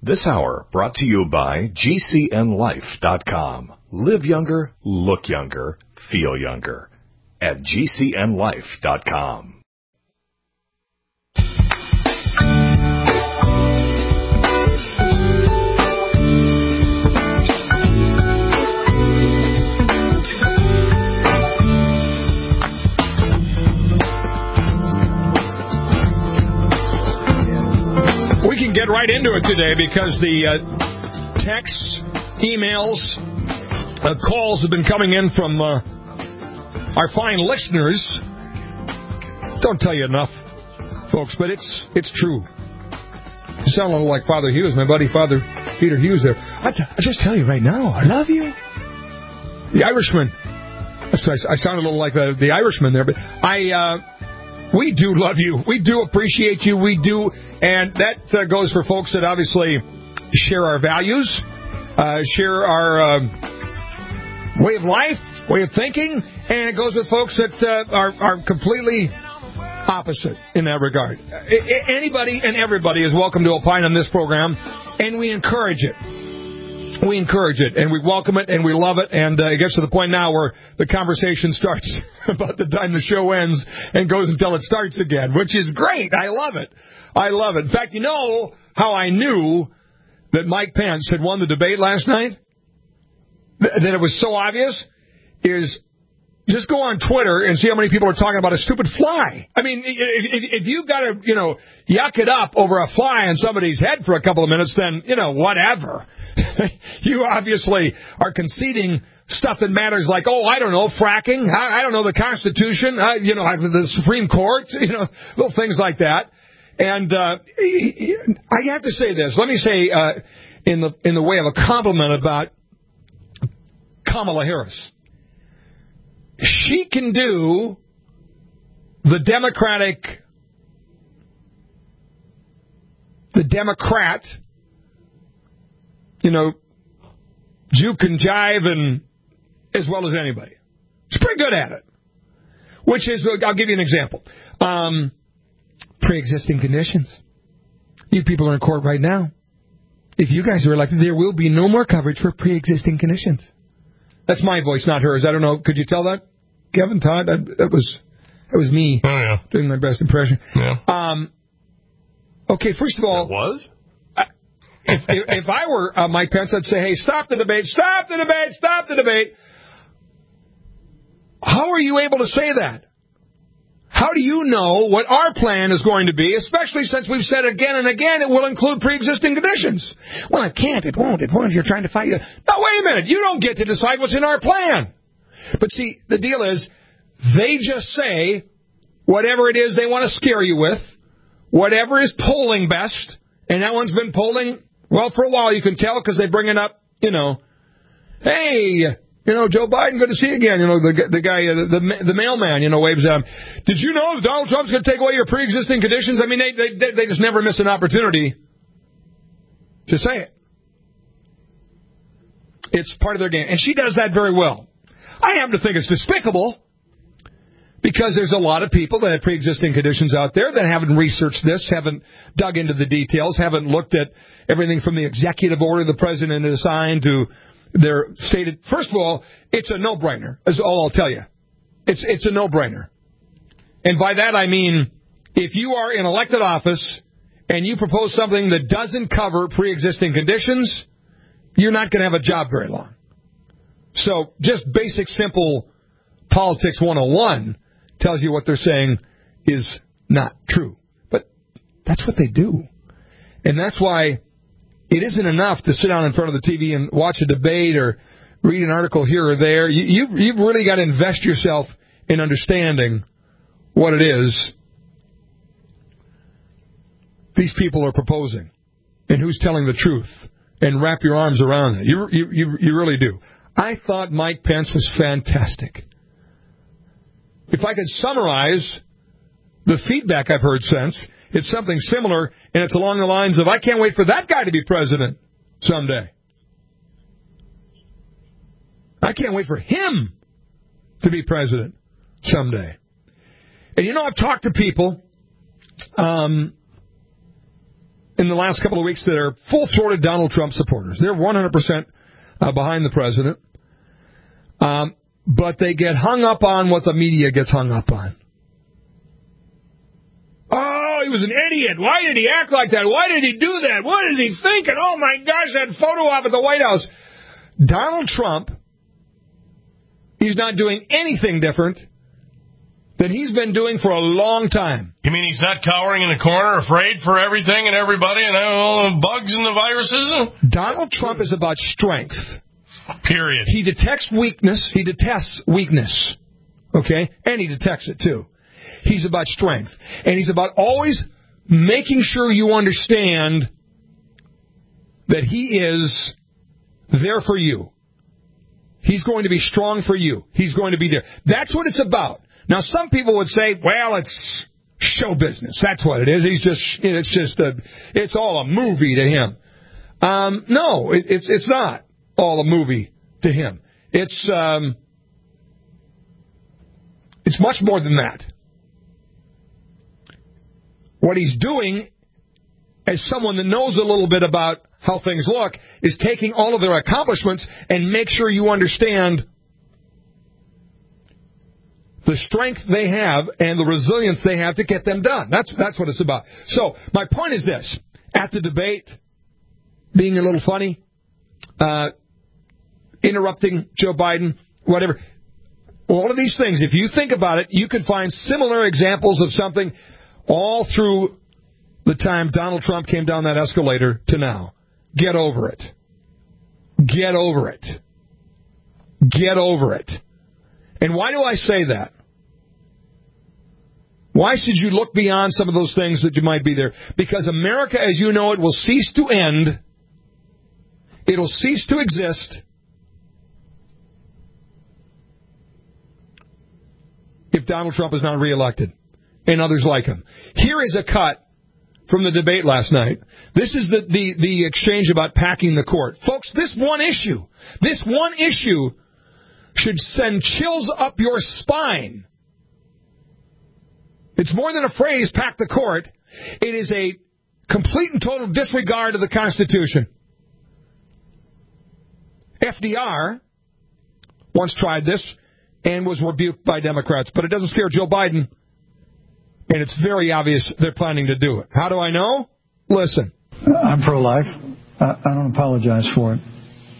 This hour brought to you by GCNLife.com. Live younger, look younger, feel younger at GCNLife.com. We can get right into it today because the texts, emails, calls have been coming in from our fine listeners. Don't tell you enough, folks, but it's true. You sound a little like Father Hughes, my buddy Father Peter Hughes there. I just tell you right now, I love you. The Irishman. I sound a little like the Irishman there, but we do love you. We do appreciate you. We do. And that goes for folks that obviously share our values, share our way of life, way of thinking. And it goes with folks that are completely opposite in that regard. Anybody and everybody is welcome to opine on this program, and we encourage it. We encourage it, and we welcome it, and we love it, and it gets to the point now where the conversation starts about the time the show ends and goes until it starts again, which is great. I love it. I love it. In fact, you know how I knew that Mike Pence had won the debate last night? That it was so obvious? Is just go on Twitter and see how many people are talking about a stupid fly. I mean, if you've got to, yuck it up over a fly on somebody's head for a couple of minutes, then, whatever. You obviously are conceding stuff that matters like, I don't know, fracking. I don't know, the Constitution, the Supreme Court, little things like that. And I have to say this. Let me say in the way of a compliment about Kamala Harris. She can do the Democrat, juke and jive and as well as anybody. She's pretty good at it. Which is, I'll give you an example. Pre-existing conditions. You people are in court right now. If you guys are elected, there will be no more coverage for pre-existing conditions. That's my voice, not hers. I don't know. Could you tell that, Kevin, Todd? That was me doing my best impression. Yeah. Okay, first of all... It was? If I were Mike Pence, I'd say, hey, stop the debate, stop the debate, stop the debate. How are you able to say that? How do you know what our plan is going to be, especially since we've said again and again it will include pre-existing conditions? Well, it can't, it won't, you're trying to fight. No, wait a minute, you don't get to decide what's in our plan. But see, the deal is, they just say whatever it is they want to scare you with, whatever is polling best, and that one's been polling, well, for a while, you can tell, because they bring it up, hey... Joe Biden, good to see you again. The guy, the mailman, waves at him. Did you know that Donald Trump's going to take away your pre-existing conditions? I mean, they just never miss an opportunity to say it. It's part of their game. And she does that very well. I happen to think it's despicable because there's a lot of people that have pre-existing conditions out there that haven't researched this, haven't dug into the details, haven't looked at everything from the executive order the president has signed to... They're stated, first of all, it's a no-brainer, is all I'll tell you. It's a no-brainer. And by that I mean, if you are in elected office and you propose something that doesn't cover pre-existing conditions, you're not going to have a job very long. So just basic, simple politics 101 tells you what they're saying is not true. But that's what they do. And that's why... It isn't enough to sit down in front of the TV and watch a debate or read an article here or there. You've really got to invest yourself in understanding what it is these people are proposing and who's telling the truth, and wrap your arms around it. You really do. I thought Mike Pence was fantastic. If I could summarize the feedback I've heard since... It's something similar, and it's along the lines of, I can't wait for that guy to be president someday. I can't wait for him to be president someday. And I've talked to people in the last couple of weeks that are full-throated Donald Trump supporters. They're 100% behind the president. But they get hung up on what the media gets hung up on. Oh, he was an idiot. Why did he act like that? Why did he do that? What is he thinking? Oh, my gosh, that photo op at the White House. Donald Trump, he's not doing anything different than he's been doing for a long time. You mean he's not cowering in a corner, afraid for everything and everybody and all the bugs and the viruses? Donald Trump is about strength. Period. He detects weakness. He detests weakness. Okay? And he detects it, too. He's about strength. And he's about always making sure you understand that he is there for you. He's going to be strong for you. He's going to be there. That's what it's about. Now, some people would say, well, it's show business. That's what it is. It's all a movie to him. No, it's not all a movie to him. It's much more than that. What he's doing, as someone that knows a little bit about how things look, is taking all of their accomplishments and make sure you understand the strength they have and the resilience they have to get them done. That's what it's about. So my point is this. At the debate, being a little funny, interrupting Joe Biden, whatever, all of these things, if you think about it, you could find similar examples of something all through the time Donald Trump came down that escalator to now. Get over it. Get over it. Get over it. And why do I say that? Why should you look beyond some of those things that you might be there? Because America, as you know it, will cease to end. It'll cease to exist if Donald Trump is not reelected and others like him. Here is a cut from the debate last night. This is the exchange about packing the court. Folks, this one issue should send chills up your spine. It's more than a phrase, pack the court. It is a complete and total disregard of the Constitution. FDR once tried this and was rebuked by Democrats, but it doesn't scare Joe Biden, and it's very obvious they're planning to do it. How do I know? Listen. I'm pro-life. I don't apologize for it.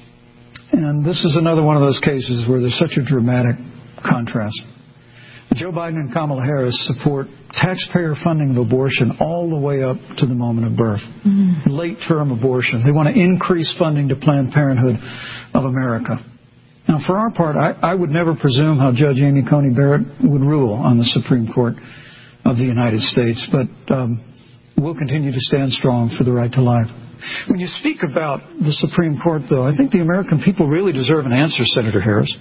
And this is another one of those cases where there's such a dramatic contrast. Joe Biden and Kamala Harris support taxpayer funding of abortion all the way up to the moment of birth. Mm-hmm. Late-term abortion. They want to increase funding to Planned Parenthood of America. Now, for our part, I would never presume how Judge Amy Coney Barrett would rule on the Supreme Court of the United States, but we'll continue to stand strong for the right to life. When you speak about the Supreme Court, though, I think the American people really deserve an answer, Senator Harris.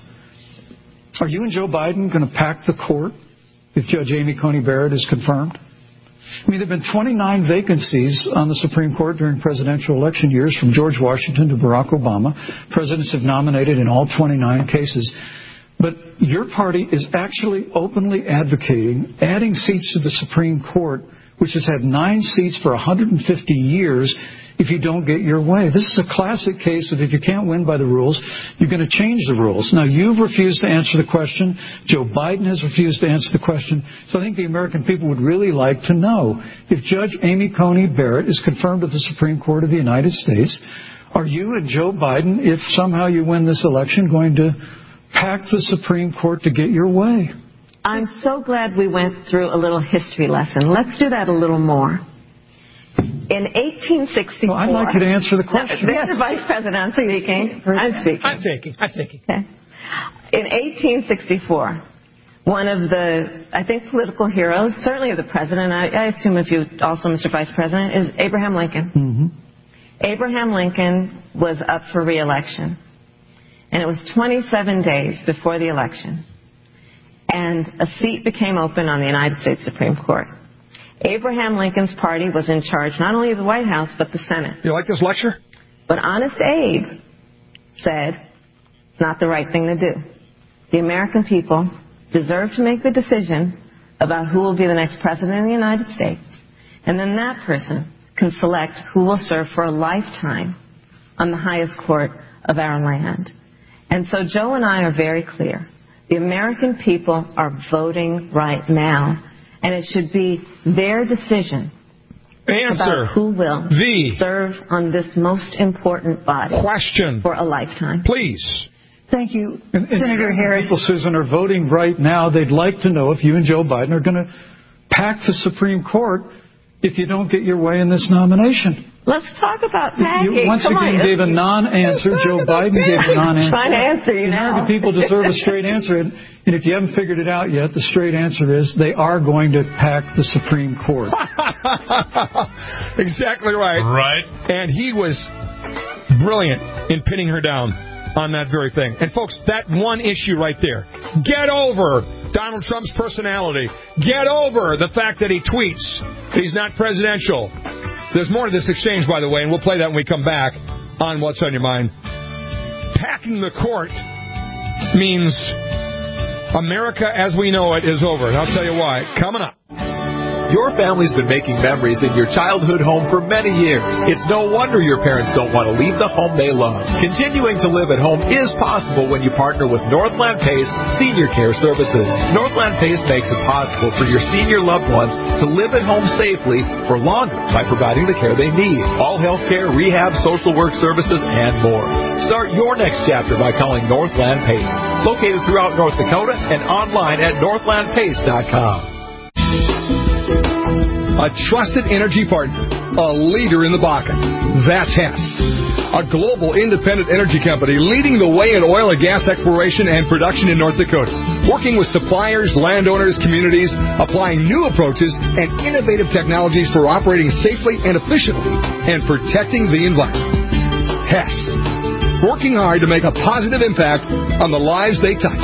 Are you and Joe Biden going to pack the court if Judge Amy Coney Barrett is confirmed? I mean, there have been 29 vacancies on the Supreme Court during presidential election years, from George Washington to Barack Obama. Presidents have nominated in all 29 cases. But your party is actually openly advocating adding seats to the Supreme Court, which has had 9 seats for 150 years, if you don't get your way. This is a classic case of if you can't win by the rules, you're going to change the rules. Now, you've refused to answer the question. Joe Biden has refused to answer the question. So I think the American people would really like to know, if Judge Amy Coney Barrett is confirmed to the Supreme Court of the United States, are you and Joe Biden, if somehow you win this election, going to pack the Supreme Court to get your way? I'm so glad we went through a little history lesson. Let's do that a little more. In 1864... Well, I'd like you to answer the question. Mr. Vice President, I'm speaking. I'm thinking. Okay. In 1864, one of the, I think, political heroes, certainly of the president, I assume if you also, Mr. Vice President, is Abraham Lincoln. Mm-hmm. Abraham Lincoln was up for re-election. And it was 27 days before the election. And a seat became open on the United States Supreme Court. Abraham Lincoln's party was in charge not only of the White House, but the Senate. You like this lecture? But Honest Abe said it's not the right thing to do. The American people deserve to make the decision about who will be the next president of the United States. And then that person can select who will serve for a lifetime on the highest court of our land. And so Joe and I are very clear. The American people are voting right now, and it should be their decision about who will serve on this most important body for a lifetime. Please. Thank you, Senator Harris. People, Susan, are voting right now. They'd like to know if you and Joe Biden are going to pack the Supreme Court if you don't get your way in this nomination. Let's talk about packing. You once again gave a non-answer. Joe Biden gave a non-answer. I'm trying to answer you now. American people deserve a straight answer. And if you haven't figured it out yet, the straight answer is they are going to pack the Supreme Court. Exactly right. Right. And he was brilliant in pinning her down on that very thing. And, folks, that one issue right there. Get over Donald Trump's personality. Get over the fact that he tweets that he's not presidential. There's more to this exchange, by the way, and we'll play that when we come back on What's on Your Mind. Packing the court means America as we know it is over. And I'll tell you why. Coming up. Your family's been making memories in your childhood home for many years. It's no wonder your parents don't want to leave the home they love. Continuing to live at home is possible when you partner with Northland PACE Senior Care Services. Northland PACE makes it possible for your senior loved ones to live at home safely for longer by providing the care they need. All health care, rehab, social work services, and more. Start your next chapter by calling Northland PACE. Located throughout North Dakota and online at northlandpace.com. A trusted energy partner, a leader in the Bakken. That's Hess, a global independent energy company leading the way in oil and gas exploration and production in North Dakota, working with suppliers, landowners, communities, applying new approaches and innovative technologies for operating safely and efficiently and protecting the environment. Hess, working hard to make a positive impact on the lives they touch.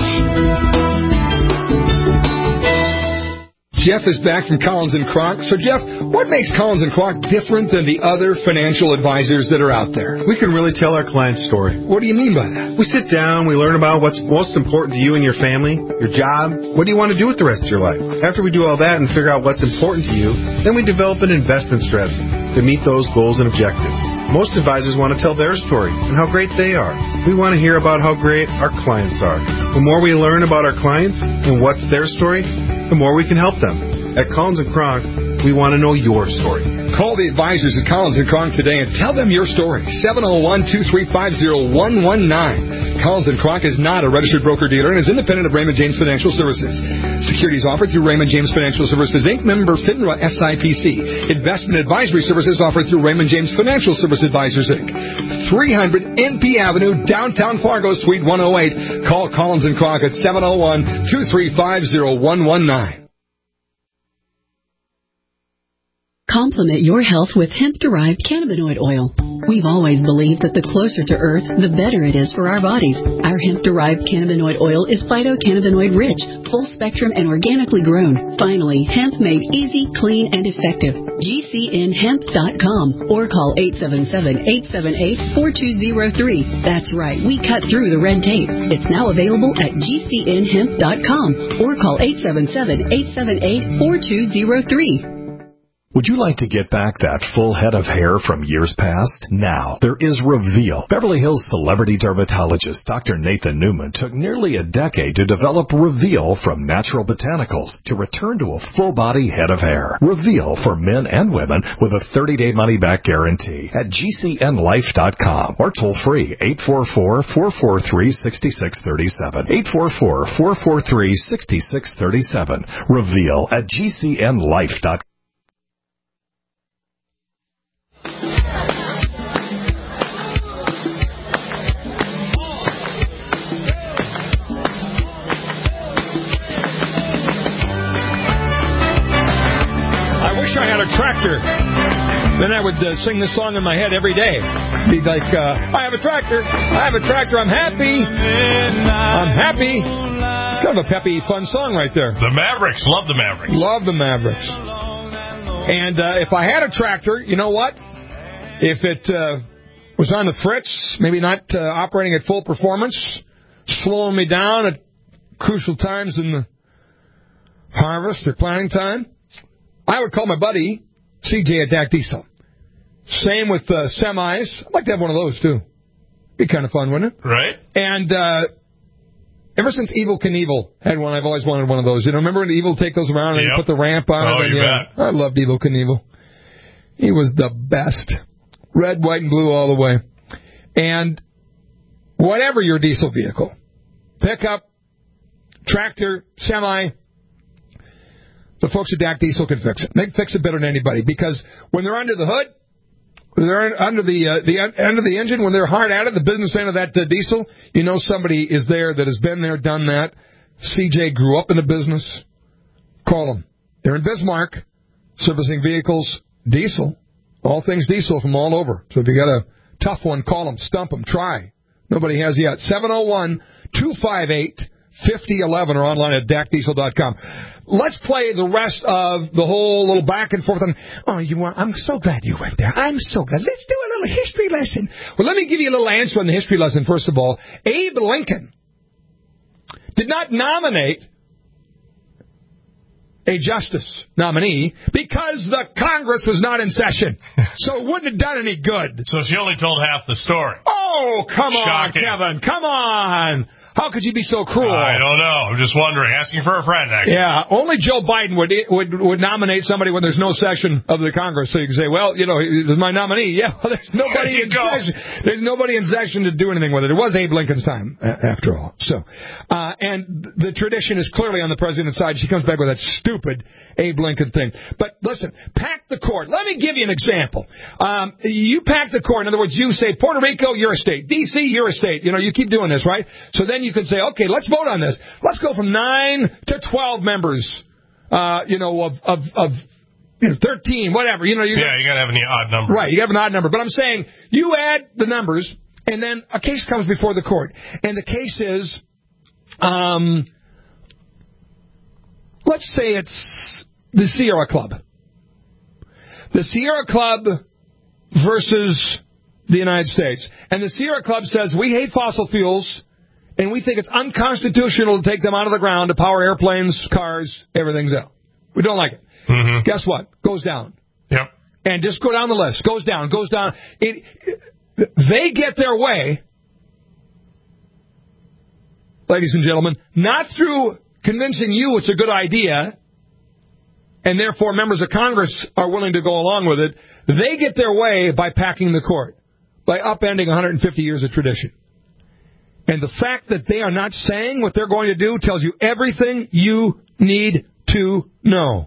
Jeff is back from Collins & Kronk. So, Jeff, what makes Collins & Kronk different than the other financial advisors that are out there? We can really tell our client's story. What do you mean by that? We sit down, we learn about what's most important to you and your family, your job, what do you want to do with the rest of your life. After we do all that and figure out what's important to you, then we develop an investment strategy to meet those goals and objectives. Most advisors want to tell their story and how great they are. We want to hear about how great our clients are. The more we learn about our clients and what's their story, the more we can help them. At Collins & Kronk, we want to know your story. Call the advisors at Collins & Kronk today and tell them your story. 701-235-0119. Collins & Kronk is not a registered broker-dealer and is independent of Raymond James Financial Services. Securities offered through Raymond James Financial Services, Inc., member FINRA SIPC. Investment advisory services offered through Raymond James Financial Service Advisors, Inc. 300 NP Avenue, downtown Fargo, Suite 108. Call Collins & Kronk at 701-235-0119. Complement your health with hemp-derived cannabinoid oil. We've always believed that the closer to Earth, the better it is for our bodies. Our hemp-derived cannabinoid oil is phytocannabinoid-rich, full-spectrum, and organically grown. Finally, hemp made easy, clean, and effective. GCNhemp.com or call 877-878-4203. That's right, we cut through the red tape. It's now available at GCNhemp.com or call 877-878-4203. Would you like to get back that full head of hair from years past? Now, there is Reveal. Beverly Hills celebrity dermatologist Dr. Nathan Newman took nearly a decade to develop Reveal from natural botanicals to return to a full-body head of hair. Reveal for men and women with a 30-day money-back guarantee at GCNlife.com or toll-free 844-443-6637. 844-443-6637. Reveal at GCNlife.com. I had a tractor. Then I would sing this song in my head every day. Be like, I have a tractor. I have a tractor. I'm happy. I'm happy. Kind of a peppy, fun song right there. The Mavericks. Love the Mavericks. Love the Mavericks. And if I had a tractor, you know what? If it was on the fritz, maybe not operating at full performance, slowing me down at crucial times in the harvest or planting time, I would call my buddy, CJ at DAC Diesel. Same with semis. I'd like to have one of those, too. Be kind of fun, wouldn't it? Right. And ever since Evel Knievel had one, I've always wanted one of those. You know, remember when Evel take those around and put the ramp on it? You bet. I loved Evel Knievel. He was the best. Red, white, and blue all the way. And whatever your diesel vehicle, pickup, tractor, semi, the folks at DAC Diesel can fix it. They can fix it better than anybody, because when they're under the hood, they're under the end of the engine, when they're hard at it, the business end of that diesel, you know somebody is there that has been there, done that. CJ grew up in the business. Call them. They're in Bismarck, servicing vehicles, diesel, all things diesel from all over. So if you got a tough one, call them, stump them, try. Nobody has yet. 701-258-5011 or online at DACDiesel.com. Let's play the rest of the whole little back and forth. I'm so glad you went there. I'm so glad. Let's do a little history lesson. Well, let me give you a little answer on the history lesson, first of all. Abe Lincoln did not nominate a justice nominee because the Congress was not in session. So it wouldn't have done any good. So she only told half the story. Oh, come Shocking. on, Kevin. Come on. How could you be so cruel? I don't know. I'm just wondering. Asking for a friend, actually. Yeah, only Joe Biden would nominate somebody when there's no session of the Congress. So you can say, well, you know, he's my nominee. Yeah, well, there's nobody in session. There's nobody in session to do anything with it. It was Abe Lincoln's time, after all. So, and the tradition is clearly on the president's side. She comes back with that stupid Abe Lincoln thing. But listen, pack the court. Let me give you an example. You pack the court. In other words, you say, Puerto Rico, you're a state. D.C., you're a state. You know, you keep doing this, right? So then you can say, okay, let's vote on this. Let's go from 9 to 12 members, of 13, whatever. You know, you got to have an odd number. Right, you have an odd number. But I'm saying you add the numbers, and then a case comes before the court. And the case is, let's say it's the Sierra Club. The Sierra Club versus the United States. And the Sierra Club says, we hate fossil fuels, and we think it's unconstitutional to take them out of the ground to power airplanes, cars, everything's out. We don't like it. Mm-hmm. Guess what? Goes down. Yep. And just go down the list. Goes down. They get their way, ladies and gentlemen, not through convincing you it's a good idea, and therefore members of Congress are willing to go along with it. They get their way by packing the court, by upending 150 years of tradition. And the fact that they are not saying what they're going to do tells you everything you need to know.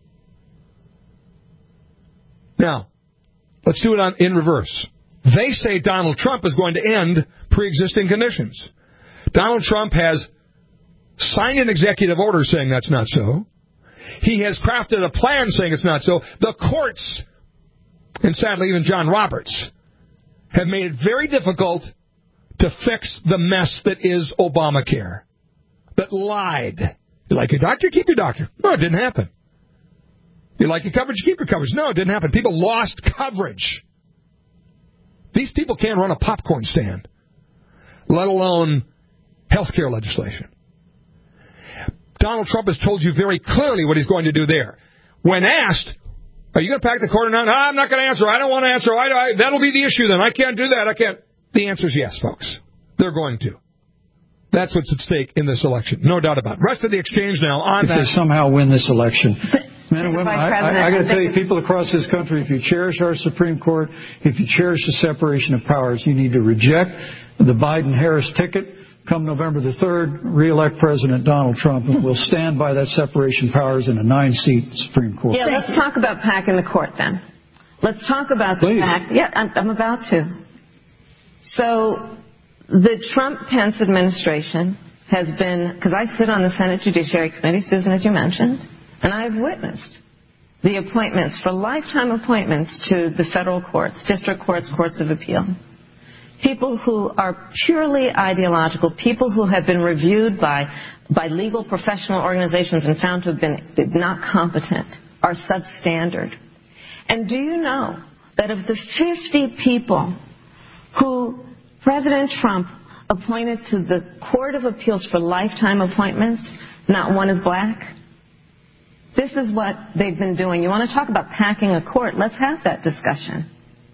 Now, let's do it in reverse. They say Donald Trump is going to end pre-existing conditions. Donald Trump has signed an executive order saying that's not so. He has crafted a plan saying it's not so. The courts, and sadly even John Roberts, have made it very difficult to fix the mess that is Obamacare. That lied. You like your doctor? Keep your doctor. No, it didn't happen. You like your coverage? Keep your coverage. No, it didn't happen. People lost coverage. These people can't run a popcorn stand, let alone health care legislation. Donald Trump has told you very clearly what he's going to do there. When asked, are you going to pack the court or not? No, I'm not going to answer. I don't want to answer. That'll be the issue then. I can't do that. I can't. The answer is yes, folks. They're going to. That's what's at stake in this election. No doubt about it. Rest of the exchange now on if that. They somehow win this election. Men and women, I got to tell you, people across this country, if you cherish our Supreme Court, if you cherish the separation of powers, you need to reject the Biden-Harris ticket. Come November the 3rd, re-elect President Donald Trump, and we'll stand by that separation of powers in a 9-seat Supreme Court. Yeah, let's talk about packing the court then. Let's talk about the pack. Yeah, I'm about to. So the Trump-Pence administration has been, because I sit on the Senate Judiciary Committee, Susan, as you mentioned, and I've witnessed the appointments for lifetime appointments to the federal courts, district courts, courts of appeal. People who are purely ideological, people who have been reviewed by legal professional organizations and found to have been not competent, are substandard. And do you know that of the 50 people who President Trump appointed to the Court of Appeals for lifetime appointments, not one is black? This is what they've been doing. You want to talk about packing a court? Let's have that discussion.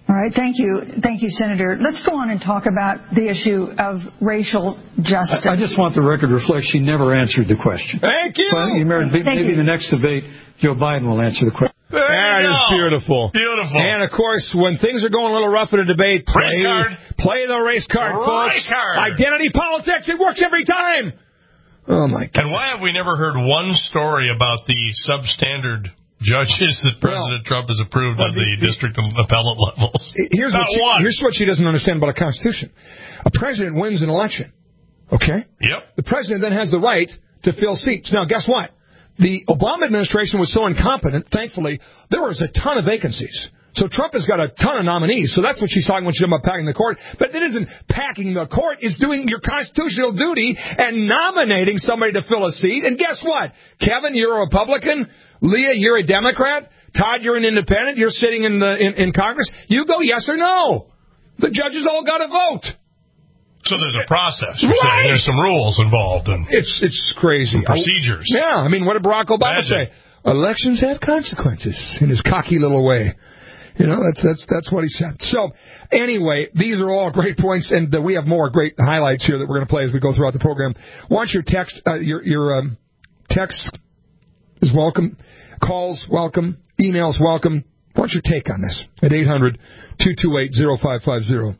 All right, thank you, Senator. Let's go on and talk about the issue of racial justice. I just want the record to reflect she never answered the question. Thank you. Well, maybe the next debate, Joe Biden will answer the question. That is beautiful. Beautiful. And, of course, when things are going a little rough in a debate, play the race card, folks. Race card. Identity politics, it works every time. Oh, my God. And why have we never heard one story about the substandard judges that President Trump has approved on the district and appellate levels? Here's what she doesn't understand about a constitution. A president wins an election, okay? Yep. The president then has the right to fill seats. Now, guess what? The Obama administration was so incompetent, thankfully, there was a ton of vacancies. So Trump has got a ton of nominees. So that's what she's talking when she's about packing the court. But it isn't packing the court. It's doing your constitutional duty and nominating somebody to fill a seat. And guess what? Kevin, you're a Republican. Leah, you're a Democrat. Todd, you're an independent. You're sitting in Congress. You go yes or no. The judges all got to vote. So there's a process. You're saying there's some rules involved. It's crazy. Procedures. Yeah, I mean, what did Barack Obama say? Elections have consequences in his cocky little way. You know, that's what he said. So, anyway, these are all great points, and we have more great highlights here that we're going to play as we go throughout the program. Once your text, your text is welcome, calls welcome, emails welcome. What's your take on this? At 800-228-0550.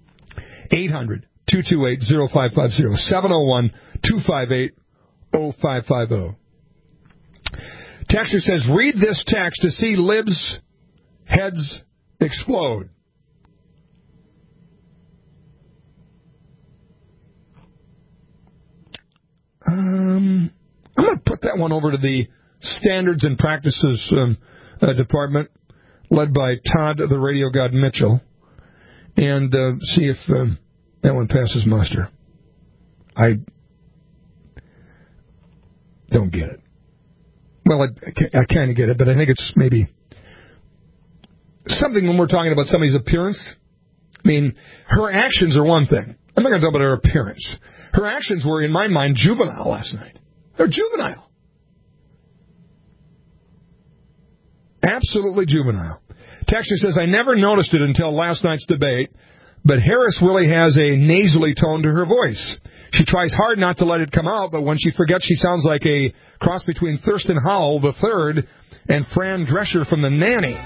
800-228-0550. 701-258-0550. Texter says, read this text to see libs' heads explode. I'm going to put that one over to the Standards and Practices Department, led by Todd, the Radio God Mitchell, and see if that one passes muster. I don't get it. Well, I kind of get it, but I think it's maybe something when we're talking about somebody's appearance. I mean, her actions are one thing. I'm not going to talk about her appearance. Her actions were, in my mind, juvenile last night. They're juvenile. Absolutely juvenile. Texter says, I never noticed it until last night's debate, but Harris really has a nasally tone to her voice. She tries hard not to let it come out, but when she forgets, she sounds like a cross between Thurston Howell III and Fran Drescher from The Nanny.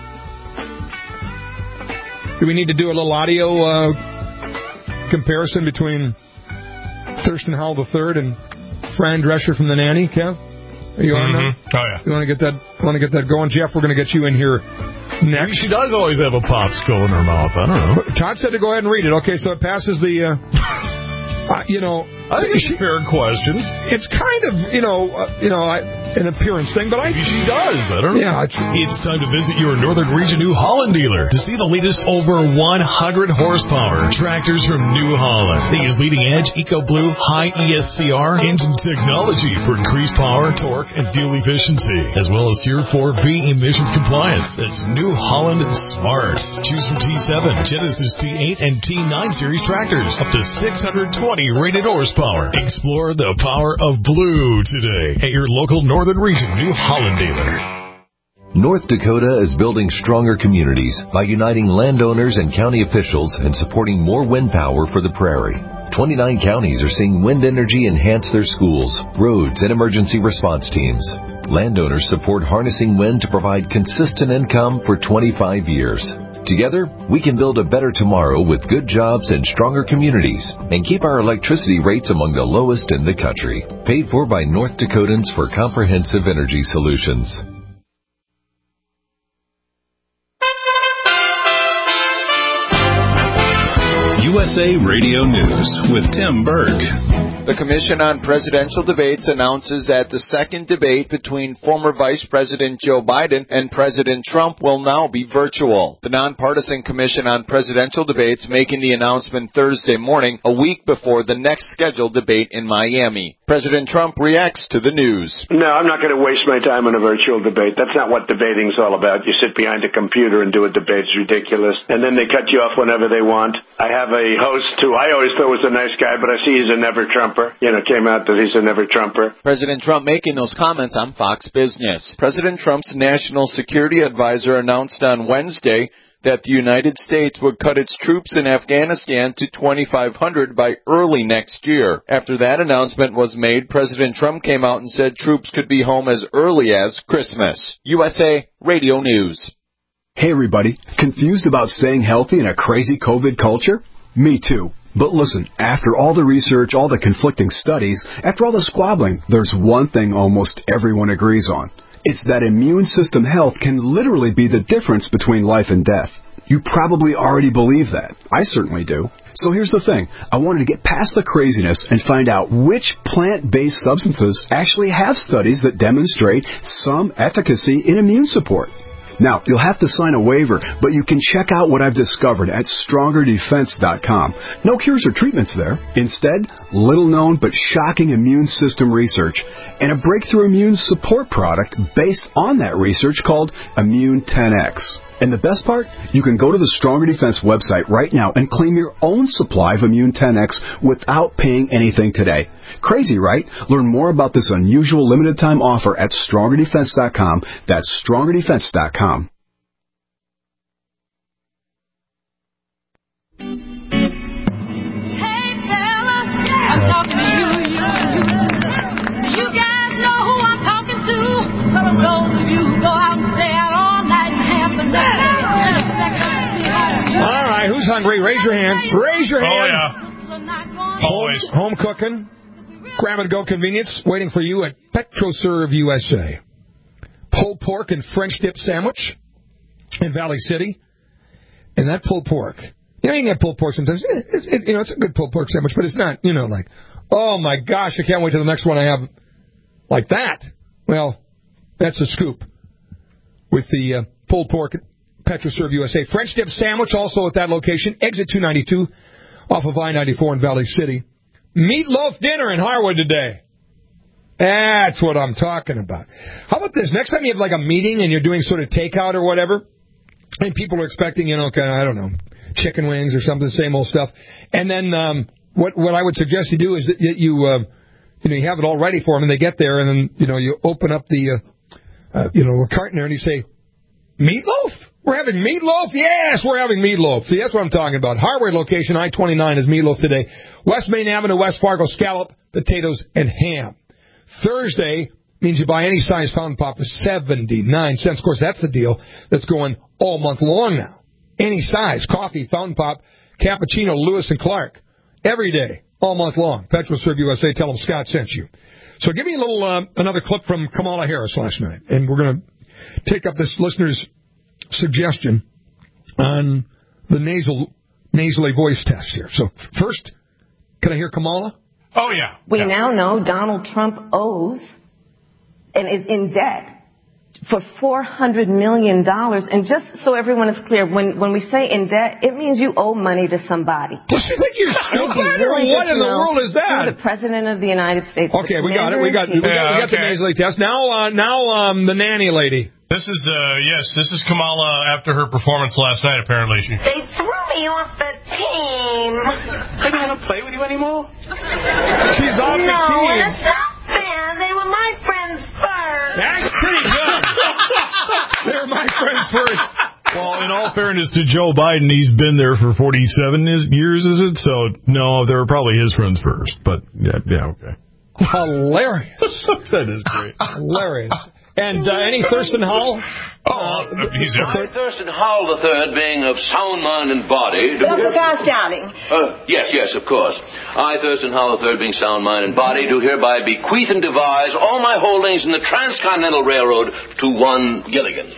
Do we need to do a little audio comparison between Thurston Howell III and Fran Drescher from The Nanny, Kev? Are you on there? Oh, yeah. You want to get that going? Jeff, we're going to get you in here next. She does always have a popsicle in her mouth. I don't know. Todd said to go ahead and read it. Okay, so it passes the... I think it's a fair question. It's kind of, an appearance thing, but maybe she does. I don't know. Yeah, it's time to visit your Northern Region New Holland dealer to see the latest over 100 horsepower tractors from New Holland. They use leading-edge EcoBlue high ESCR engine technology for increased power, torque, and fuel efficiency, as well as Tier 4B emissions compliance. That's New Holland Smart. Choose from T7, Genesis T8, and T9 series tractors, up to 620 rated horsepower. Explore the power of blue today at your local Northern Region New Holland dealer. North Dakota is building stronger communities by uniting landowners and county officials and supporting more wind power for the prairie. 29 counties are seeing wind energy enhance their schools, roads, and emergency response teams. Landowners support harnessing wind to provide consistent income for 25 years. Together, we can build a better tomorrow with good jobs and stronger communities and keep our electricity rates among the lowest in the country. Paid for by North Dakotans for Comprehensive Energy Solutions. USA Radio News with Tim Berg. The Commission on Presidential Debates announces that the second debate between former Vice President Joe Biden and President Trump will now be virtual. The nonpartisan Commission on Presidential Debates making the announcement Thursday morning, a week before the next scheduled debate in Miami. President Trump reacts to the news. No, I'm not going to waste my time on a virtual debate. That's not what debating's all about. You sit behind a computer and do a debate. It's ridiculous. And then they cut you off whenever they want. I have a host who I always thought was a nice guy, but I see he's a never-Trumper. Came out that he's a never-Trumper. President Trump making those comments on Fox Business. President Trump's national security advisor announced on Wednesday that the United States would cut its troops in Afghanistan to 2,500 by early next year. After that announcement was made, President Trump came out and said troops could be home as early as Christmas. USA Radio News. Hey everybody, confused about staying healthy in a crazy COVID culture? Me too. But listen, after all the research, all the conflicting studies, after all the squabbling, there's one thing almost everyone agrees on. It's that immune system health can literally be the difference between life and death. You probably already believe that. I certainly do. So here's the thing. I wanted to get past the craziness and find out which plant-based substances actually have studies that demonstrate some efficacy in immune support. Now, you'll have to sign a waiver, but you can check out what I've discovered at StrongerDefense.com. No cures or treatments there. Instead, little-known but shocking immune system research and a breakthrough immune support product based on that research called Immune 10X. And the best part? You can go to the Stronger Defense website right now and claim your own supply of Immune 10X without paying anything today. Crazy, right? Learn more about this unusual limited-time offer at StrongerDefense.com. That's StrongerDefense.com. Hey, fellas, I'm talking to you. You guys know who I'm talking to. Those of you who go out and stay out all night and have the night. All right, who's hungry? Raise your hand. Raise your hand. Oh, yeah. Always. Home cooking. Grab-and-go convenience waiting for you at PetroServe USA. Pulled pork and French dip sandwich in Valley City. And that pulled pork. You know, you can get pulled pork sometimes. It's a good pulled pork sandwich, but it's not, like, oh, my gosh, I can't wait till the next one I have like that. Well, that's a scoop with the pulled pork at PetroServe USA. French dip sandwich also at that location. Exit 292 off of I-94 in Valley City. Meatloaf dinner in Harwood today. That's what I'm talking about. How about this? Next time you have like a meeting and you're doing sort of takeout or whatever, and people are expecting, I don't know, chicken wings or something, same old stuff. And then what I would suggest you do is that you have it all ready for them, and they get there, and then you open up the carton there, and you say, meatloaf? We're having meatloaf? Yes, we're having meatloaf. See, that's what I'm talking about. Harwood location, I-29 is meatloaf today. West Main Avenue, West Fargo, scallop, potatoes, and ham. Thursday means you buy any size fountain pop for 79 cents. Of course, that's the deal that's going all month long now. Any size, coffee, fountain pop, cappuccino, Lewis and Clark. Every day, all month long. PetroServe USA, tell them Scott sent you. So give me a little another clip from Kamala Harris last night. And we're going to take up this listener's suggestion on the nasally voice test here. So first, can I hear Kamala? Oh, yeah. We now know Donald Trump owes and is in debt for $400 million. And just so everyone is clear, when we say in debt, it means you owe money to somebody. Does she think you're stupid? What in the world is that? The President of the United States. Okay, we got it. We got the nasally test. Now the nanny lady. This is Kamala after her performance last night, apparently. They threw me off the team. I don't want to play with you anymore. She's off the team. No, it's not fair. They were my friends first. That's pretty good. They're my friends first. Well, in all fairness to Joe Biden, he's been there for 47 years, is it? So, no, they were probably his friends first. But, yeah, okay. Hilarious. That is great. Hilarious. And any Thurston Howell? He's I, Thurston Howell III, being of sound mind and body... Dr. Downing. Yes, of course. I, Thurston Howell III, being sound mind and body, do hereby bequeath and devise all my holdings in the Transcontinental Railroad to one Gilligan.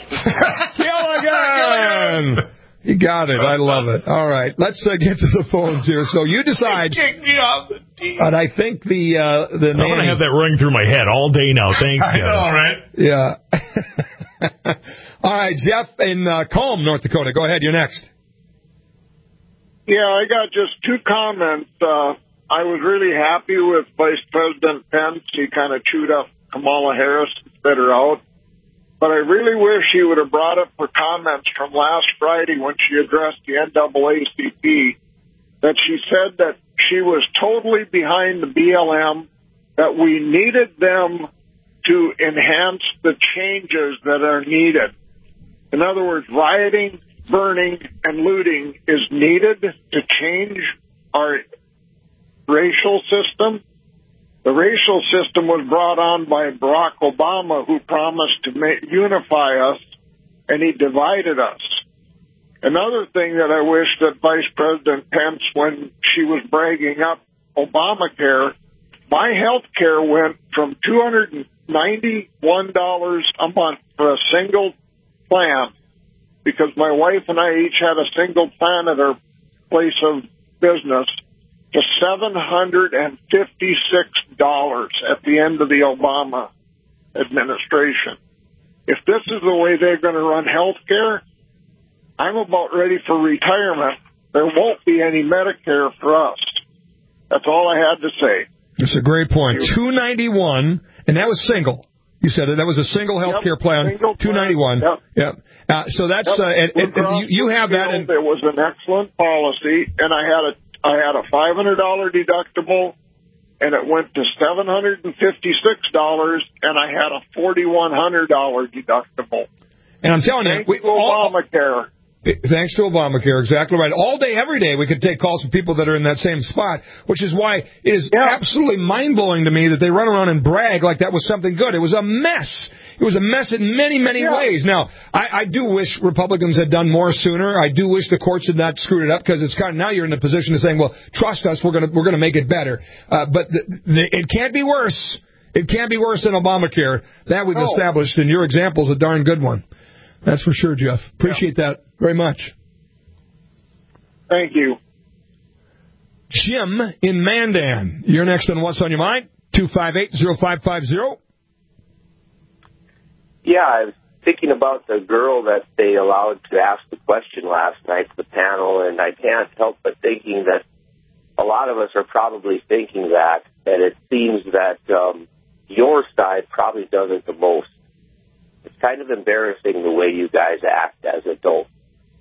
Gilligan! You got it. I love it. All right. Let's get to the phones here. So you decide. Kick me off the team. And I think the I'm going to have that ring through my head all day now. Thanks, I know, right? Yeah. All right, Jeff in Combe, North Dakota. Go ahead. You're next. Yeah, I got just two comments. I was really happy with Vice President Pence. He kind of chewed up Kamala Harris, spit her out. But I really wish he would have brought up her comments from last Friday when she addressed the NAACP, that she said that she was totally behind the BLM, that we needed them to enhance the changes that are needed. In other words, rioting burning and looting is needed to change our racial system. The racial system was brought on by Barack Obama, who promised to unify us, and he divided us. Another thing that I wish that Vice President Pence, when she was bragging up Obamacare, my health care went from $291 a month for a single plan, because my wife and I each had a single plan at our place of business, to $756 at the end of the Obama administration. If this is the way they're going to run health care, I'm about ready for retirement. There won't be any Medicare for us. That's all I had to say. That's a great point. $291, and that was single. You said that was a single health care plan. $291. Yep. So that's and you have that. It was an excellent policy, and I had a $500 deductible, and it went to $756, and I had a $4,100 deductible. And I'm telling you, Obamacare. Thanks to Obamacare, exactly right. All day, every day, we could take calls from people that are in that same spot, which is why it is absolutely mind-blowing to me that they run around and brag like that was something good. It was a mess. It was a mess in many, many ways. Now, I do wish Republicans had done more sooner. I do wish the courts had not screwed it up, because it's kind of, now you're in the position of saying, well, trust us, we're gonna make it better. But it can't be worse. It can't be worse than Obamacare. That we've established, and your example is a darn good one. That's for sure, Jeff. Appreciate that very much. Thank you. Jim in Mandan, you're next on What's on Your Mind, 258-0550. Yeah, I was thinking about the girl that they allowed to ask the question last night to the panel, and I can't help but thinking that a lot of us are probably thinking that, and it seems that your side probably does it the most. It's kind of embarrassing the way you guys act as adults.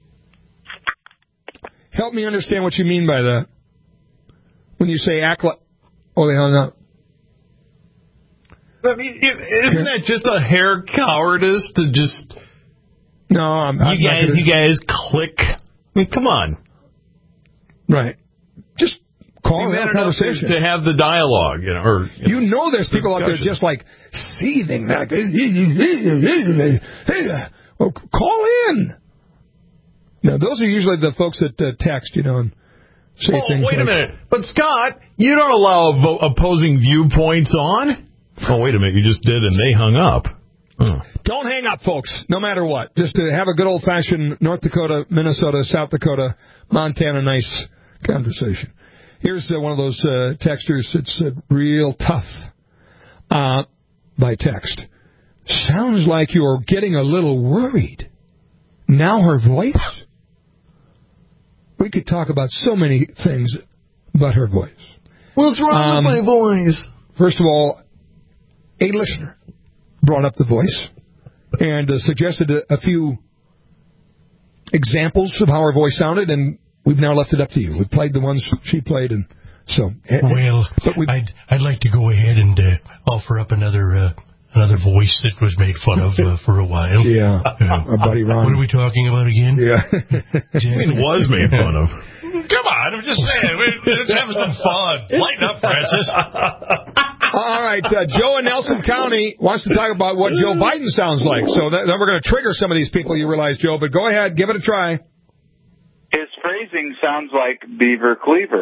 Help me understand what you mean by that. When you say act like... Oh, they hung up. I mean, isn't that just a hair cowardice to just... No, you guys click. I mean, come on. Right. Just call and have a conversation. To have the dialogue, you know there's people out there just like seething. Well, call in. Now, those are usually the folks that text, and say things. Wait a minute. But, Scott, you don't allow opposing viewpoints on? Oh, wait a minute. You just did, and they hung up. Oh. Don't hang up, folks, no matter what. Just to have a good old-fashioned North Dakota, Minnesota, South Dakota, Montana nice conversation. Here's one of those texters that's real tough by text. Sounds like you're getting a little worried. Now her voice? We could talk about so many things but her voice. What's wrong with my voice? First of all, a listener brought up the voice and suggested a few examples of how her voice sounded, and we've now left it up to you. We played the ones she played, and so... Well, I'd like to go ahead and offer up another voice that was made fun of for a while. Yeah, our buddy Ron. What are we talking about again? Yeah. It was made fun of. Come on, I'm just saying. Let's have some fun. Lighten up, Francis. All right, Joe in Nelson County wants to talk about what Joe Biden sounds like. So then we're going to trigger some of these people, you realize, Joe. But go ahead, give it a try. His phrasing sounds like Beaver Cleaver.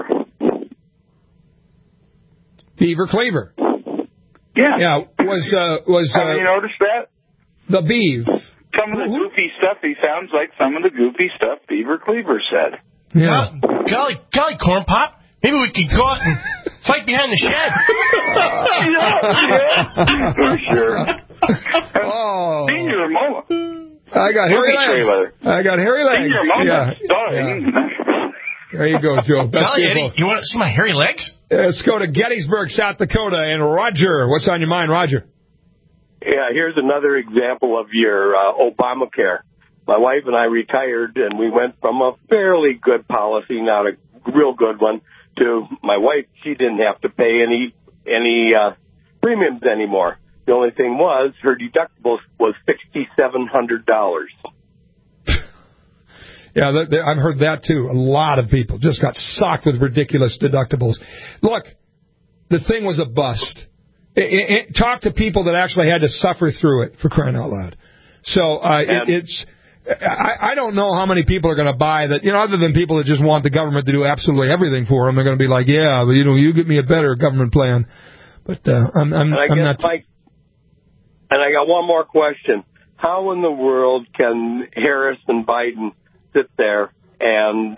Beaver Cleaver. Yeah. Yeah. Was have you noticed that? The Beav. Some of the goofy stuff, he sounds like some of the goofy stuff Beaver Cleaver said. Yeah. Golly, Corn Pop. Maybe we could go out and fight behind the shed. yeah, for sure. Senior Moa. I got hairy legs. Senior Moa. Yeah. There you go, Joe. Golly, Eddie, you want to see my hairy legs? Let's go to Gettysburg, South Dakota, and Roger. What's on your mind, Roger? Yeah, here's another example of your Obamacare. My wife and I retired, and we went from a fairly good policy, not a real good one, to my wife. She didn't have to pay any premiums anymore. The only thing was her deductible was $6,700. Yeah, I've heard that too. A lot of people just got socked with ridiculous deductibles. Look, the thing was a bust. Talk to people that actually had to suffer through it, for crying out loud. So I don't know how many people are going to buy that, other than people that just want the government to do absolutely everything for them. They're going to be like, yeah, but, you give me a better government plan. But I'm not. And I got one more question. How in the world can Harris and Biden sit there and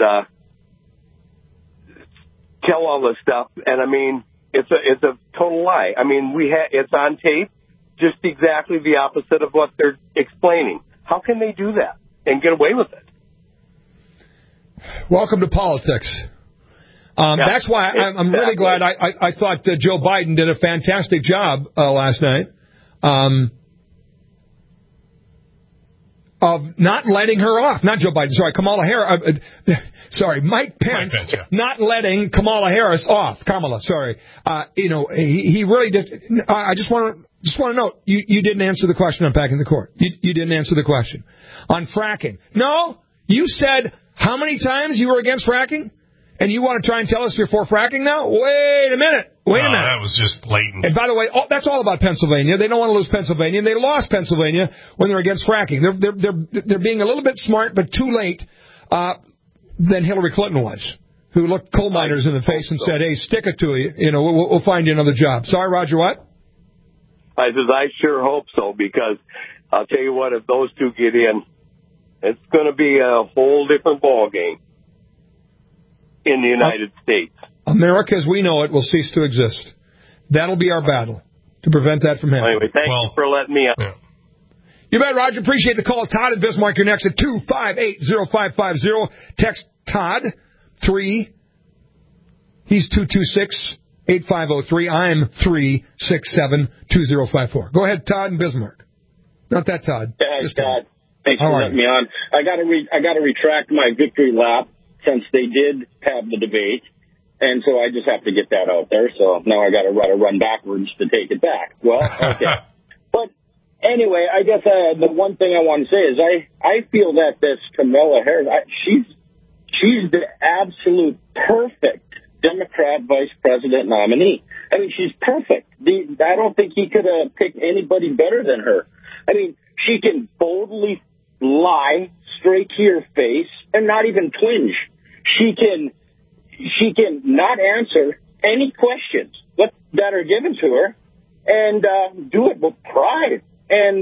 tell all this stuff? And, I mean, it's a total lie. I mean, it's on tape, just exactly the opposite of what they're explaining. How can they do that and get away with it? Welcome to politics. That's why I'm really glad. I thought Joe Biden did a fantastic job last night of not letting her off. Not Joe Biden. Sorry, Kamala Harris. Mike Pence. Yeah. Not letting Kamala Harris off. Kamala. Sorry. He really did. I just want to note, you didn't answer the question on back in the court. You didn't answer the question on fracking. No, you said how many times you were against fracking? And you want to try and tell us you're for fracking now? Wait a minute. That was just blatant. And by the way, that's all about Pennsylvania. They don't want to lose Pennsylvania, and they lost Pennsylvania when they're against fracking. They're being a little bit smart, but too late than Hillary Clinton was, who looked coal miners in the face and said, hey, stick it to you. We'll find you another job. Sorry, Roger, what? I sure hope so, because I'll tell you what, if those two get in, it's going to be a whole different ball game in the United States. America as we know it will cease to exist. That'll be our battle to prevent that from happening. Anyway, thank you for letting me on. Yeah. You bet, Roger. Appreciate the call. Todd in Bismarck, you're next at 258-0550. Text Todd 3. He's 226-8503. I'm 367-2054. Go ahead, Todd in Bismarck. Not that Todd. Hey, Todd. Thanks for letting me on. I got to retract my victory lap since they did have the debate, and so I just have to get that out there. So now I got to run backwards to take it back. Well, okay. But anyway, I guess the one thing I want to say is I feel that this Kamala Harris, she's the absolute perfect Democrat vice president nominee. I mean, she's perfect. I don't think he could have picked anybody better than her. I mean, she can boldly lie straight to your face and not even twinge. She can not answer any questions that are given to her and do it with pride. And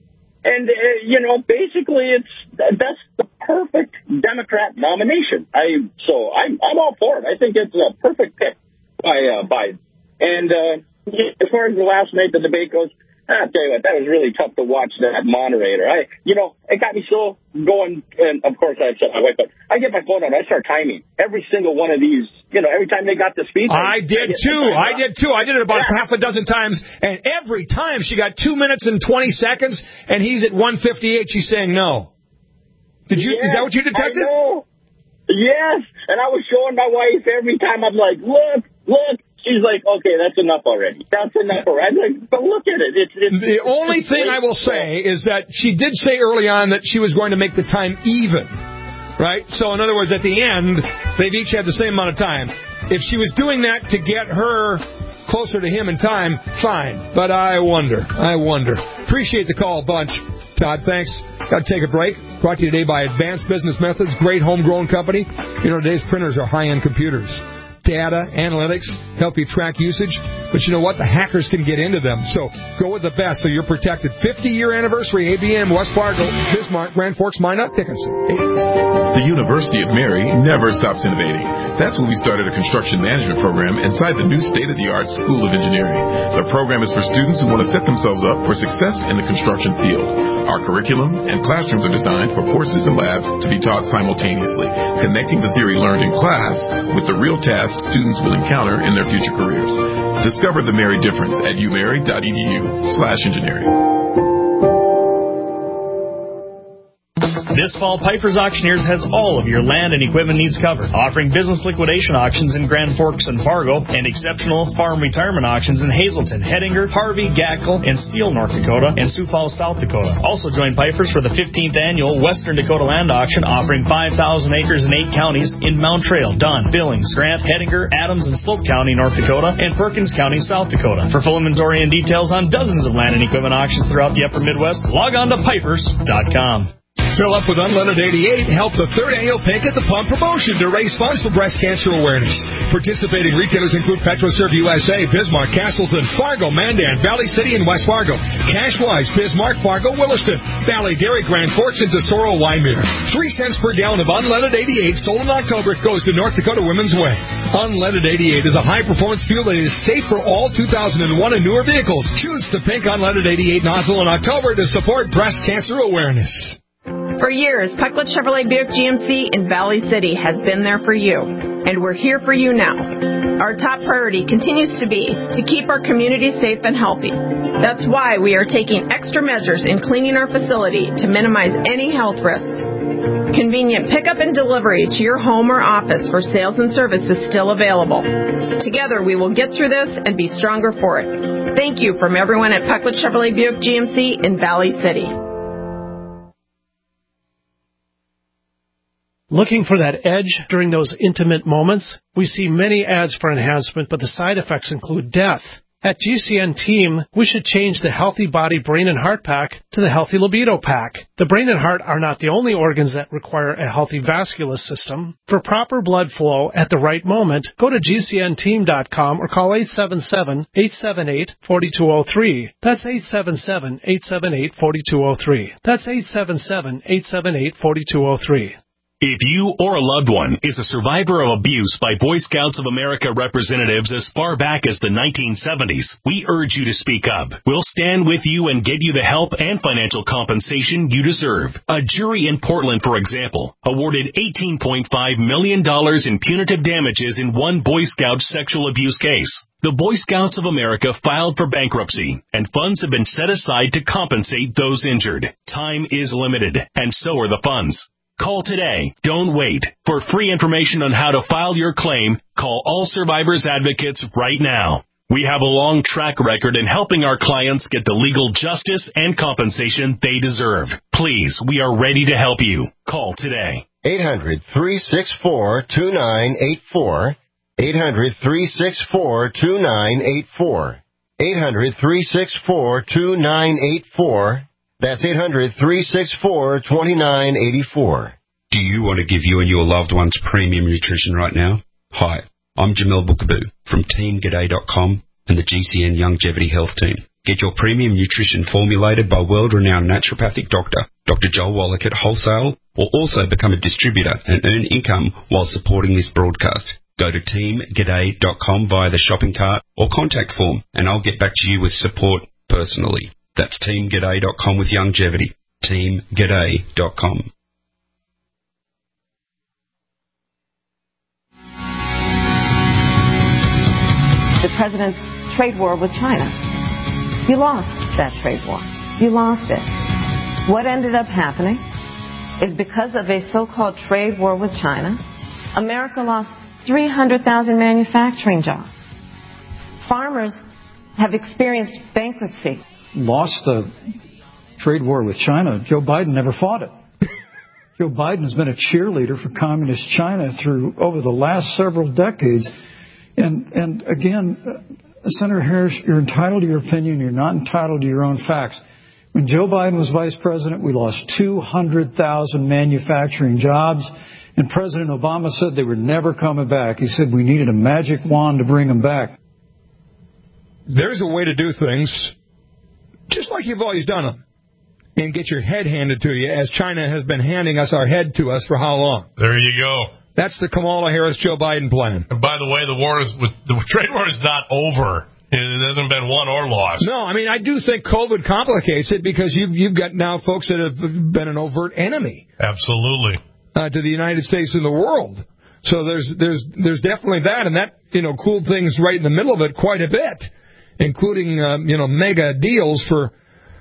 basically that's the perfect Democrat nomination. I'm all for it. I think it's a perfect pick by Biden. And as far as the last night the debate goes, I'll tell you what, that was really tough to watch that moderator. It got me so going, and of course I upset my wife, but I get my phone out, I start timing every single one of these, every time they got to speak. I did too. I did it about half a dozen times, and every time she got 2 minutes and 20 seconds, and he's at 1:58, she's saying no. Is that what you detected? I know. Yes, and I was showing my wife every time. I'm like, look. She's like, okay, that's enough already. That's enough already. I'm like, but look at it. It's the only thing I will say is that she did say early on that she was going to make the time even, right? So, in other words, at the end, they've each had the same amount of time. If she was doing that to get her closer to him in time, fine. But I wonder. Appreciate the call a bunch, Todd. Thanks. Got to take a break. Brought to you today by Advanced Business Methods, great homegrown company. Today's printers are high-end computers. Data, analytics, help you track usage. But you know what? The hackers can get into them. So go with the best so you're protected. 50-year anniversary, ABM, West Fargo, Bismarck, Grand Forks, Minot, Dickinson. The University of Mary never stops innovating. That's when we started a construction management program inside the new state-of-the-art School of Engineering. The program is for students who want to set themselves up for success in the construction field. Our curriculum and classrooms are designed for courses and labs to be taught simultaneously, connecting the theory learned in class with the real tasks students will encounter in their future careers. Discover the Mary difference at umary.edu/engineering. This fall, Piper's Auctioneers has all of your land and equipment needs covered, offering business liquidation auctions in Grand Forks and Fargo, and exceptional farm retirement auctions in Hazelton, Hettinger, Harvey, Gackle, and Steele, North Dakota, and Sioux Falls, South Dakota. Also join Piper's for the 15th annual Western Dakota Land Auction, offering 5,000 acres in 8 counties in Mount Trail, Dunn, Billings, Grant, Hettinger, Adams, and Slope County, North Dakota, and Perkins County, South Dakota. For full inventory and details on dozens of land and equipment auctions throughout the upper Midwest, log on to pipers.com. Fill up with Unleaded 88 and help the 3rd annual Pink at the Pump promotion to raise funds for breast cancer awareness. Participating retailers include PetroServe USA, Bismarck, Castleton, Fargo, Mandan, Valley City, and West Fargo, Cashwise, Bismarck, Fargo, Williston, Valley Dairy, Grand Forks, and Tesoro, Wyoming. 3 cents per gallon of Unleaded 88 sold in October goes to North Dakota Women's Way. Unleaded 88 is a high-performance fuel that is safe for all 2001 and newer vehicles. Choose the Pink Unleaded 88 nozzle in October to support breast cancer awareness. For years, Pecklet Chevrolet Buick GMC in Valley City has been there for you, and we're here for you now. Our top priority continues to be to keep our community safe and healthy. That's why we are taking extra measures in cleaning our facility to minimize any health risks. Convenient pickup and delivery to your home or office for sales and service is still available. Together, we will get through this and be stronger for it. Thank you from everyone at Pecklet Chevrolet Buick GMC in Valley City. Looking for that edge during those intimate moments? We see many ads for enhancement, but the side effects include death. At GCN Team, we should change the Healthy Body Brain and Heart Pack to the Healthy Libido Pack. The brain and heart are not the only organs that require a healthy vascular system. For proper blood flow at the right moment, go to GCNteam.com or call 877-878-4203. That's 877-878-4203. That's 877-878-4203. If you or a loved one is a survivor of abuse by Boy Scouts of America representatives as far back as the 1970s, we urge you to speak up. We'll stand with you and get you the help and financial compensation you deserve. A jury in Portland, for example, awarded $18.5 million in punitive damages in one Boy Scout sexual abuse case. The Boy Scouts of America filed for bankruptcy, and funds have been set aside to compensate those injured. Time is limited, and so are the funds. Call today. Don't wait. For free information on how to file your claim, call All Survivors Advocates right now. We have a long track record in helping our clients get the legal justice and compensation they deserve. Please, we are ready to help you. Call today. 800-364-2984. 800-364-2984. 800-364-2984. That's 800-364-2984. Do you want to give you and your loved ones premium nutrition right now? Hi, I'm Jamel Bookaboo from TeamGaday.com and the GCN Longevity Health Team. Get your premium nutrition formulated by world-renowned naturopathic doctor, Dr. Joel Wallach at Wholesale, or also become a distributor and earn income while supporting this broadcast. Go to TeamGaday.com via the shopping cart or contact form, and I'll get back to you with support personally. That's TeamGaday.com with longevity. TeamGaday.com. The president's trade war with China. You lost that trade war. You lost it. What ended up happening is because of a so-called trade war with China, America lost 300,000 manufacturing jobs. Farmers have experienced bankruptcy. Lost the trade war with China. Joe Biden never fought it. Joe Biden has been a cheerleader for communist China through over the last several decades. And again, Senator Harris, you're entitled to your opinion. You're not entitled to your own facts. When Joe Biden was vice president, we lost 200,000 manufacturing jobs. And President Obama said they were never coming back. He said we needed a magic wand to bring them back. There's a way to do things just like you've always done them, and get your head handed to you, as China has been handing us our head to us for how long? There you go. That's the Kamala Harris-Joe Biden plan. And by the way, the trade war is not over. It hasn't been won or lost. No, I mean, I do think COVID complicates it because you've got now folks that have been an overt enemy. Absolutely. To the United States and the world. So there's definitely that, and that cooled things right in the middle of it quite a bit, including mega deals for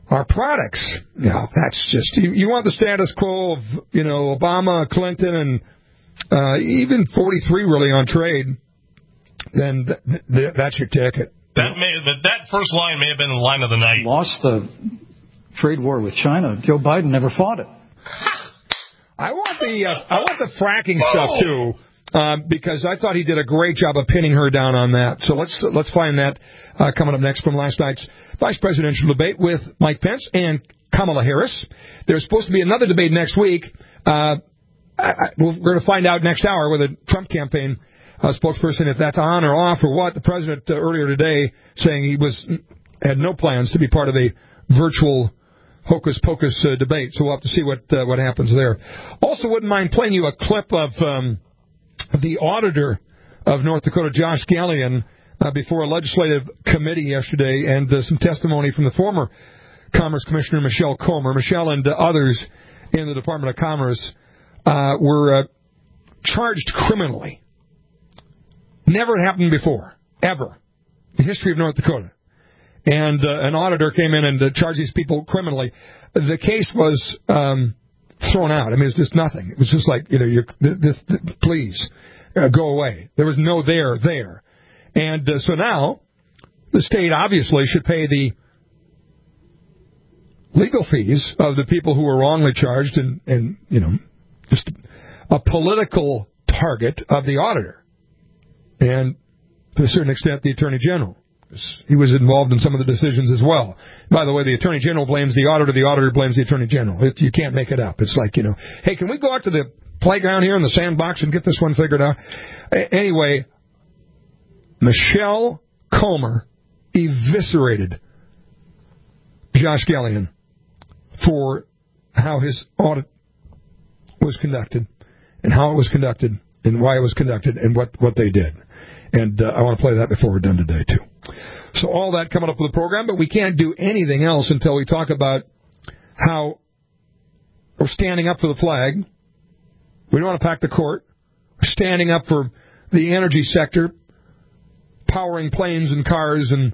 our products. That's just, you want the status quo of, Obama, Clinton, and even 43 really on trade, then that's your ticket. That first line may have been the line of the night. Lost the trade war with China. Joe Biden never fought it. I want the fracking stuff too, because I thought he did a great job of pinning her down on that. So let's find that coming up next from last night's vice presidential debate with Mike Pence and Kamala Harris. There's supposed to be another debate next week. We're going to find out next hour with a Trump campaign spokesperson if that's on or off or what. The president earlier today saying he had no plans to be part of a virtual hocus pocus debate, so we'll have to see what happens there. Also, wouldn't mind playing you a clip of the auditor of North Dakota, Josh Gallion, before a legislative committee yesterday, and some testimony from the former Commerce Commissioner Michelle Comer. Michelle and others in the Department of Commerce were charged criminally. Never happened before, ever, in the history of North Dakota. And an auditor came in and charged these people criminally. The case was thrown out. I mean, it's just nothing. It was just like, please go away. There was no there. And so now the state obviously should pay the legal fees of the people who were wrongly charged and just a political target of the auditor. And to a certain extent, the Attorney General. He was involved in some of the decisions as well. By the way, the Attorney General blames the auditor blames the Attorney General. You can't make it up. It's like, hey, can we go out to the playground here in the sandbox and get this one figured out? Anyway, Michelle Comer eviscerated Josh Gallion for how his audit was conducted and how it was conducted and why it was conducted and what they did. And I want to play that before we're done today, too. So all that coming up with the program, but we can't do anything else until we talk about how we're standing up for the flag. We don't want to pack the court. We're standing up for the energy sector, powering planes and cars and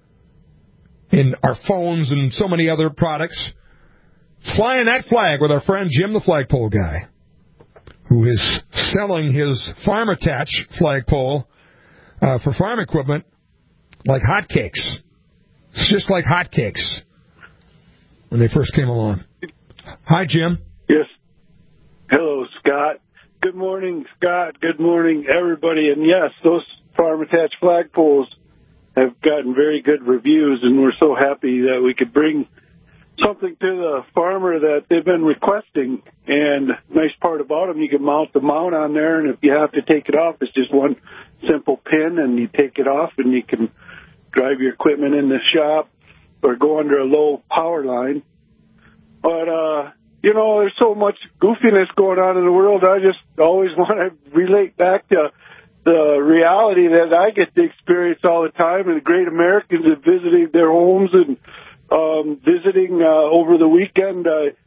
our phones and so many other products. Flying that flag with our friend Jim the Flagpole Guy, who is selling his farm attach flagpole for farm equipment like hotcakes. It's just like hotcakes when they first came along. Hi, Jim. Yes. Hello, Scott. Good morning, Scott. Good morning, everybody. And yes, those farm-attached flagpoles have gotten very good reviews, and we're so happy that we could bring something to the farmer that they've been requesting. And nice part about them, you can mount the mount on there, and if you have to take it off, it's just one simple pin, and you take it off, and you can drive your equipment in the shop or go under a low power line. But, there's so much goofiness going on in the world. I just always want to relate back to the reality that I get to experience all the time, and the great Americans that visiting their homes and visiting over the weekend.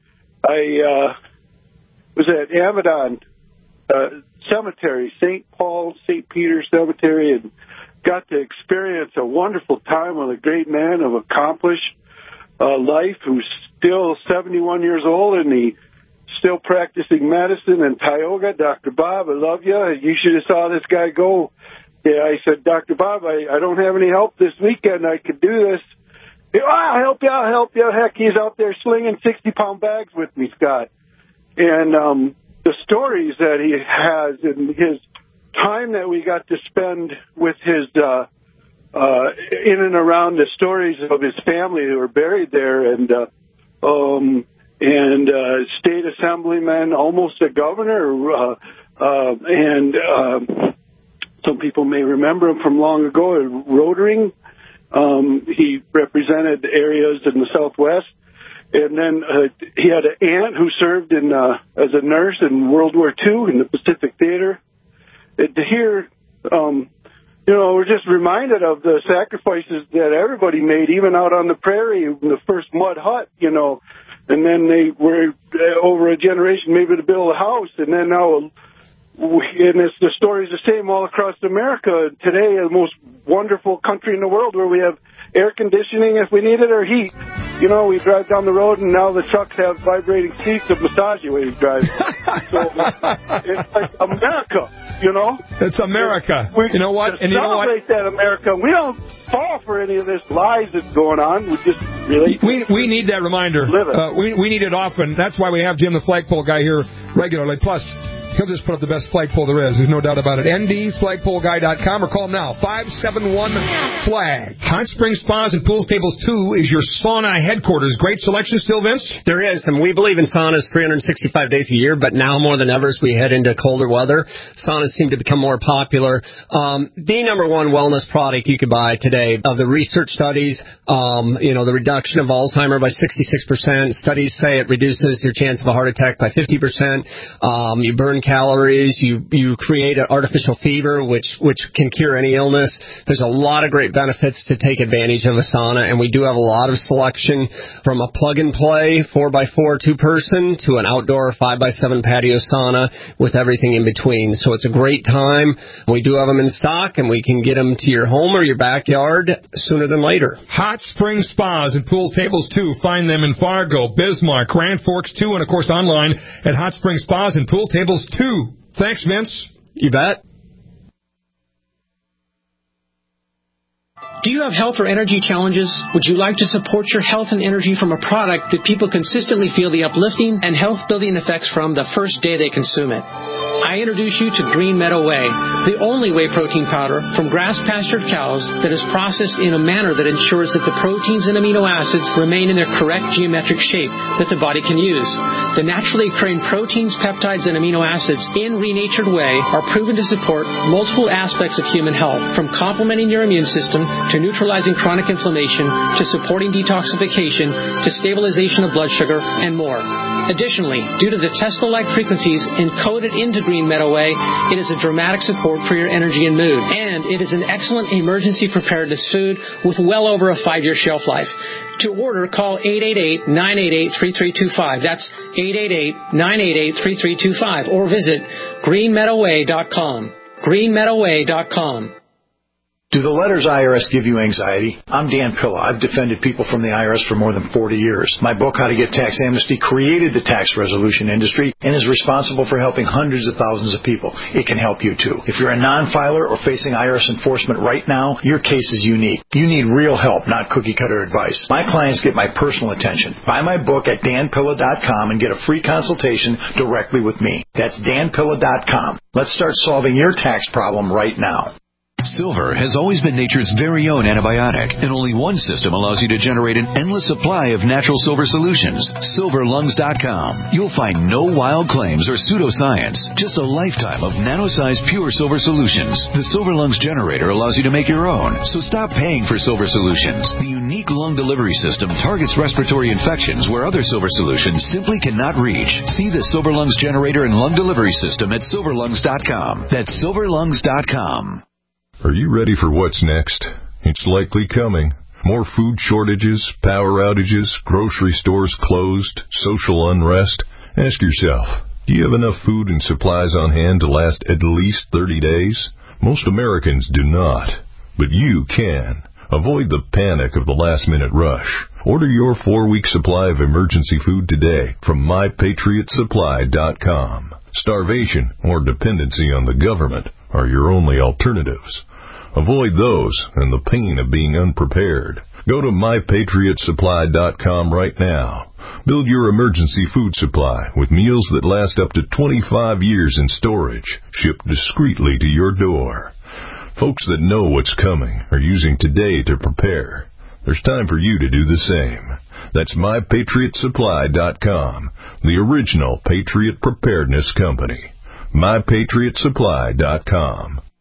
I was at Amadon Cemetery, St. Paul, St. Peter Cemetery, and got to experience a wonderful time with a great man of accomplished life who's still 71 years old, and he's still practicing medicine in Tioga. Dr. Bob, I love you. You should have saw this guy go. Yeah, I said, Dr. Bob, I don't have any help this weekend. I could do this. I'll help you. Heck, he's out there slinging 60-pound bags with me, Scott. And the stories that he has and his time that we got to spend with his in and around the stories of his family who are buried there, and state assemblyman, almost a governor, and some people may remember him from long ago, Rotering. He represented areas in the Southwest. And then he had an aunt who served as a nurse in World War II in the Pacific Theater. And to hear, we're just reminded of the sacrifices that everybody made, even out on the prairie, in the first mud hut, and then they were over a generation maybe to build a house, and then now, and the story's the same all across America. Today, the most wonderful country in the world where we have air conditioning if we need it or heat. you know, we drive down the road, and now the trucks have vibrating seats of massage you while you drive. So it's like America, you know? It's America. You know what? And you know what? Celebrate that America. We don't fall for any of this lies that's going on. We just really... We need that reminder. We need it often. That's why we have Jim the Flagpole guy here regularly. Plus, he'll just put up the best flagpole there is. There's no doubt about it. ndflagpoleguy.com or call him now. 571-FLAG. Hot Spring Spas and Pools Tables 2 is your sauna headquarters. Great selection still, Vince? There is. And we believe in saunas 365 days a year, but now more than ever as we head into colder weather, saunas seem to become more popular. The number one wellness product you could buy today of the research studies, the reduction of Alzheimer's by 66%. Studies say it reduces your chance of a heart attack by 50%. You burn calories, you create an artificial fever, which can cure any illness. There's a lot of great benefits to take advantage of a sauna, and we do have a lot of selection from a plug-and-play 4x4 two-person to an outdoor 5x7 patio sauna with everything in between. So it's a great time. We do have them in stock, and we can get them to your home or your backyard sooner than later. Hot Spring Spas and Pool Tables 2. Find them in Fargo, Bismarck, Grand Forks 2, and, of course, online at Hot Spring Spas and Pool Tables 2. Thanks, Vince. You bet. Do you have health or energy challenges? Would you like to support your health and energy from a product that people consistently feel the uplifting and health-building effects from the first day they consume it? I introduce you to Green Meadow Whey, the only whey protein powder from grass-pastured cows that is processed in a manner that ensures that the proteins and amino acids remain in their correct geometric shape that the body can use. The naturally occurring proteins, peptides, and amino acids in renatured whey are proven to support multiple aspects of human health, from complementing your immune system to neutralizing chronic inflammation, to supporting detoxification, to stabilization of blood sugar, and more. Additionally, due to the Tesla-like frequencies encoded into Green Meadow Whey, it is a dramatic support for your energy and mood. And it is an excellent emergency preparedness food with well over a 5-year shelf life. To order, call 888-988-3325. That's 888-988-3325. Or visit greenmeadowwhey.com. greenmeadowwhey.com. Do the letters IRS give you anxiety? I'm Dan Pilla. I've defended people from the IRS for more than 40 years. My book, How to Get Tax Amnesty, created the tax resolution industry and is responsible for helping hundreds of thousands of people. It can help you, too. If you're a non-filer or facing IRS enforcement right now, your case is unique. You need real help, not cookie-cutter advice. My clients get my personal attention. Buy my book at danpilla.com and get a free consultation directly with me. That's danpilla.com. Let's start solving your tax problem right now. Silver has always been nature's very own antibiotic, and only one system allows you to generate an endless supply of natural silver solutions. SilverLungs.com. You'll find no wild claims or pseudoscience, just a lifetime of nano-sized pure silver solutions. The Silver Lungs generator allows you to make your own, so stop paying for silver solutions. The unique lung delivery system targets respiratory infections where other silver solutions simply cannot reach. See the Silver Lungs generator and lung delivery system at SilverLungs.com. That's SilverLungs.com. Are you ready for what's next? It's likely coming. More food shortages, power outages, grocery stores closed, social unrest. Ask yourself, do you have enough food and supplies on hand to last at least 30 days? Most Americans do not, but you can. Avoid the panic of the last-minute rush. Order your 4-week supply of emergency food today from MyPatriotSupply.com. Starvation or dependency on the government are your only alternatives. Avoid those and the pain of being unprepared. Go to MyPatriotSupply.com right now. Build your emergency food supply with meals that last up to 25 years in storage, shipped discreetly to your door. Folks that know what's coming are using today to prepare. There's time for you to do the same. That's MyPatriotSupply.com, the original Patriot Preparedness Company. MyPatriotSupply.com.